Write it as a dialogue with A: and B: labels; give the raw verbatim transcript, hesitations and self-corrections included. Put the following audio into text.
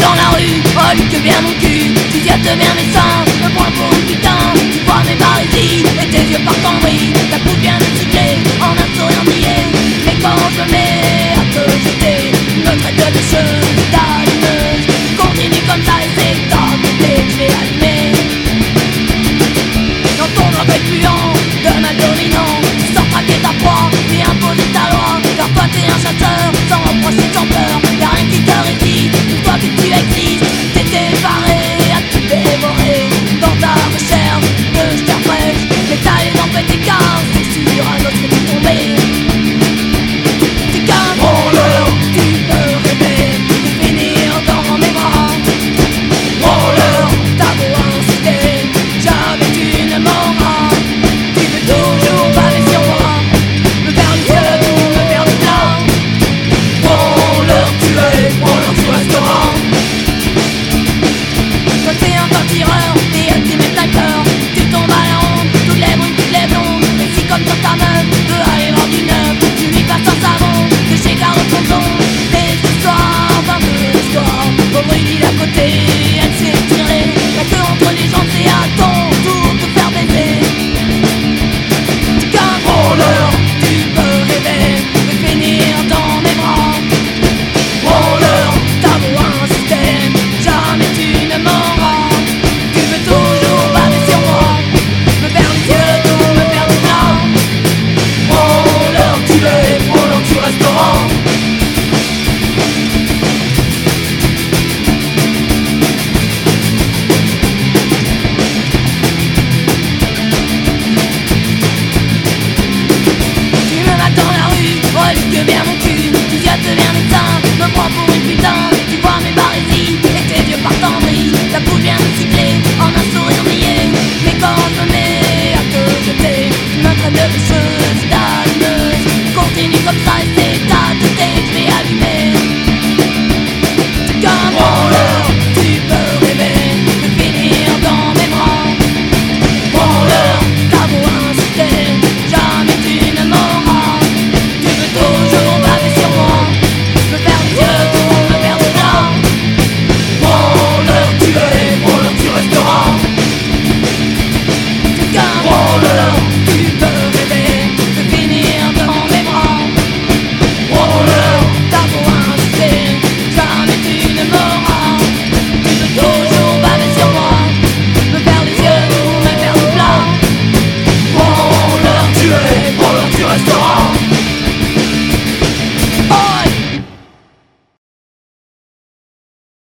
A: dans la rue, oh que bien mon cul. Tu ziotes bien mes seins, me prends pour une putain. Tu vois mes barésies et tes yeux partent en vrille. Ta bouche vient de siffler en un sourire niais. Mais quand je me mets à te jeter, me traite de bêcheuse, d'allumeuse. Continue comme ça et c'est top, et je vais allumer. Dans ton orgueil puant de ma dominant, tu sors traquer ta proie et imposer ta loi. Car toi t'es un chasseur, sans reproche et sans peur. Y'a rien qui te résiste, pour toi que tu existes. T'étais paré à tout dévorer dans ta recherche de chair fraîche. Mais t'allais dans petit cas, c'est sur un autre qui tombait. T'es qu'un branleur, tu peux rêver de finir dans mes bras. Branleur, t'as beau insister, jamais tu ne m'auras. Tu veux toujours baver sur moi, me faire du feu ou me faire du plat. Branleur, tu es, branleur, tu resteras. Toi t'es un fin tireur, t'es ultimate sniper. Tu tombes à la honte, toutes les brunes, toutes les blondes. Et si comme toi ta meuf veut aller voir du neuf, tu lui passes un savon de chez Caro Tonton. Et ce soir, vingt-deux soirs, pauvre île à côté, elle s'est tirée. Y'a que entre les jambes, c'est à ton tour de te faire baiser. T'es qu'un branleur, tu peux rêver de finir dans mes bras. Branleur, t'as beau insister, jamais tu ne m'auras. Tu veux toujours baver sur moi, me faire les yeux doux, me faire du plat. Branleur, tu es, branleur, tu resteras. Tu me mates dans la rue, reluque bien mon cul. Tu ziotes bien mes seins, me prends pour une putain. Tu vois mes barésies et tes yeux partent en vrille. Ta bouche vient de siffler en un sourire niais. Mais quand je me mets à te jeter, tu me traites de bêcheuse.